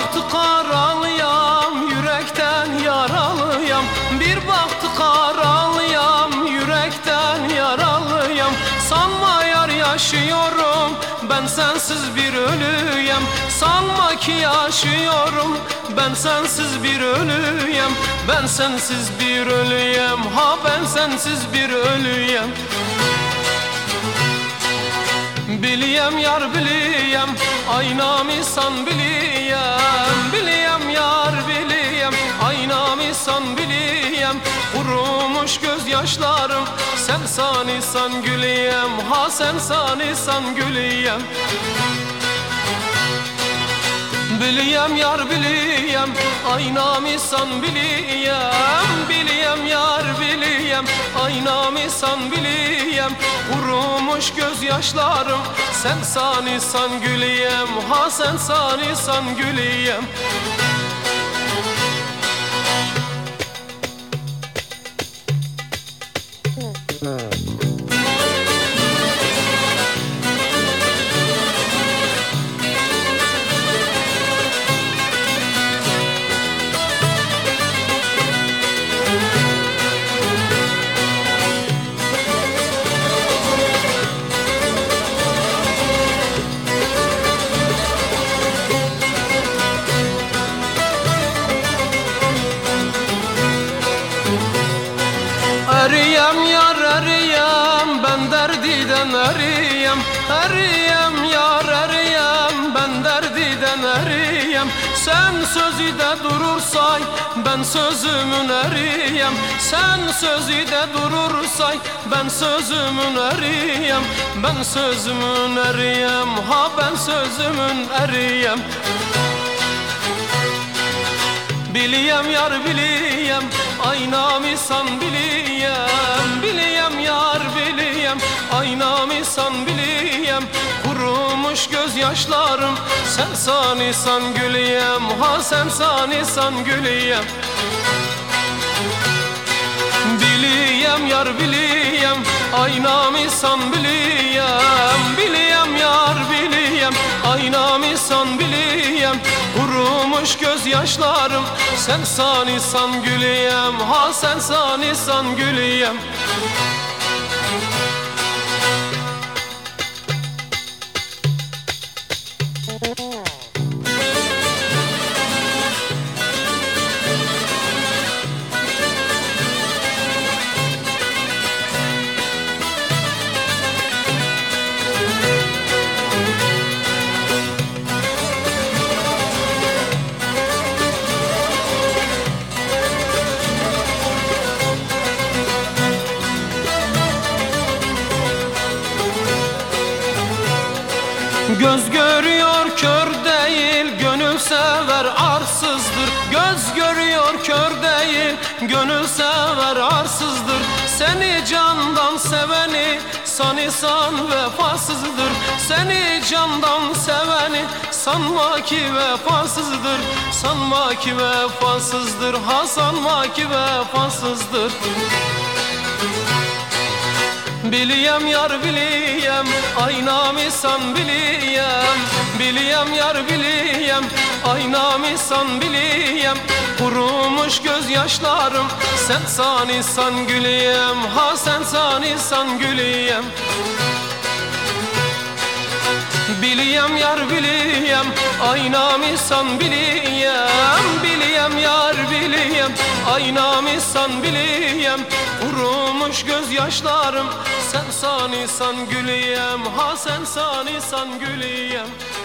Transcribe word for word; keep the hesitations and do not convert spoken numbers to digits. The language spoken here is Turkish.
baktı karalıyam, yürekten yaralıyam. Bir baktı karalıyam, yürekten yaralıyam. Sanma yar yaşıyorum, ben sensiz bir ölüyem. Sanma ki yaşıyorum, ben sensiz bir ölüyem. Ben sensiz bir ölüyem, ha ben sensiz bir ölüyem. Biliyem yar biliyem, aynamı san biliyem. Biliyem yar biliyem, aynamı san biliyem. Kurumuş gözyaşlarım, sen sanisan güliyem. Ha sen sanisan güliyem. Biliyem yar biliyem, aynamı san biliyem. Biliyem yar biliyem, aynamı san biliyem. Kurumuş gözyaşlarım, sen sanisan güliyem. Ha sen sanisan güliyem. Eriyem yar eriyem, ben derdiden eriyem. Eriyem yar eriyem, ben derdiden eriyem. Sen sözü de durursay, ben sözümün eriyem. Sen sözü de durursay, ben sözümün eriyem. Ben sözümün eriyem, ha ben sözümün eriyem. Biliyem yar biliyem, aynamı san biliyem. Biliyem yar biliyem, aynamı san biliyem. Kurumuş gözyaşlarım, sen sanisan güliyem. Ha sen sanisan güliyem. Biliyem yar biliyem, aynamı san biliyem. Biliyem yar biliyem, aynamı san biliyem. Kurumuş gözyaşlarım, sen sanisan güliyem. Ha sen sanisan güliyem. Göz görüyor kör değil, gönül sever arsızdır. Göz görüyor kör değil, gönül sever arsızdır. Seni candan seveni sanısan vefasızdır. Seni candan seveni sanma ki vefasızdır. Sanma ki vefasızdır, ha sanma ki vefasızdır. Biliyem yar biliyem, aynamı san biliyem. Biliyem yar biliyem, aynamı san biliyem. Kurumuş gözyaşlarım, sen sanisan güliyem. Ha sen sanisan güliyem. Biliyem yar biliyem, aynamı san biliyem. Biliyem yar biliyem, aynamı san biliyem. Kurumuş gözyaşlarım, sen sanisan güliyem. Ha sen sanisan güliyem.